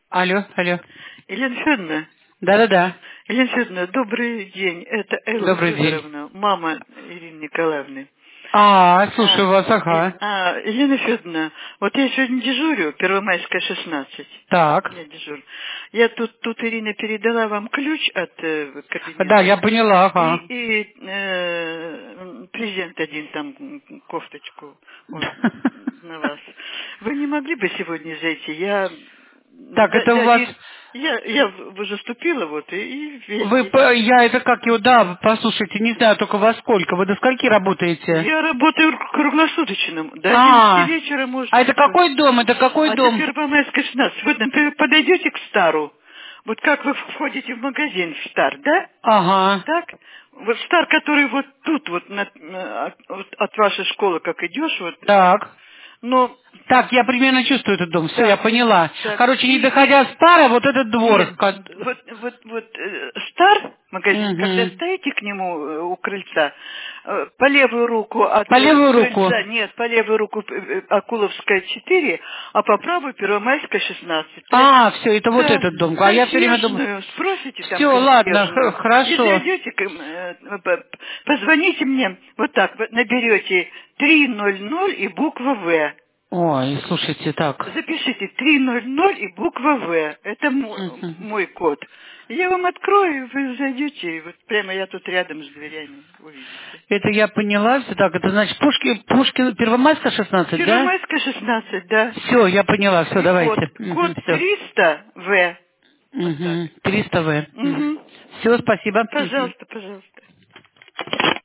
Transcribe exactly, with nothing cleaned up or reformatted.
Алло, алло. Елена Федоровна. Да-да-да. Елена Федоровна, добрый день. Это Элла Добрый день. Федоровна, мама Ирины Николаевны. А, слушаю А, вас, и- ага. а, Елена Федоровна, вот я сегодня дежурю, Первомайская, шестнадцать. Так. Я дежурю. Я тут, тут Ирина передала вам ключ от э, Да, кабинета. я поняла, ага. И, и э, презент один там, м, кофточку вот, на вас. Вы не могли бы сегодня зайти? Я, Так, да- это у вас... дядя- я, я в- заступила вот и, и Вы, весь. по- я это как его, да, послушайте, не знаю только во сколько. Вы до скольки работаете? Я работаю круглосуточным. До одиннадцати А, вечера а можно. это какой дом? Это какой А это дом? Первомайская, шестнадцать. Вы например, подойдете к Стару. Вот как вы входите в магазин в Стар, да? Ага. Так? Вот Стар, который вот тут, вот, на- на- от, вот от вашей школы, как идешь, вот. Так. Но, Так, я примерно чувствую этот дом. Все, я так, поняла. так. Короче, не И, доходя с пара, вот этот двор. нет, ко- вот, вот, вот э, Стар магазин, когда Мгм. стоите к нему э, у крыльца, э, по левую руку от По э, левую руку. крыльца, нет, по левую руку э, э, Акуловская четыре, а по правую Первомайская шестнадцать. Прям, А, все, это вот да, этот дом. А я все время думаю... консьержную, спросите там Все, ладно, х- консьержную, и хорошо. зайдете, к- э, п- п- позвоните мне, вот так, вот наберете три ноль ноль и буква В. Ой, слушайте, так. Запишите три ноль ноль и буква В. Это мой, Мгм. мой код. Я вам открою, вы зайдете, и вот прямо я тут рядом с дверями увидите. Это я поняла, все так. Это значит Пушкин, Пушкин, Первомайская, шестнадцать, да? Первомайская, шестнадцать, да. Все, я поняла, все, И код. давайте. Код Все. триста В. Вот так. триста В. Угу. Все, спасибо. Мгм. Пожалуйста, пожалуйста.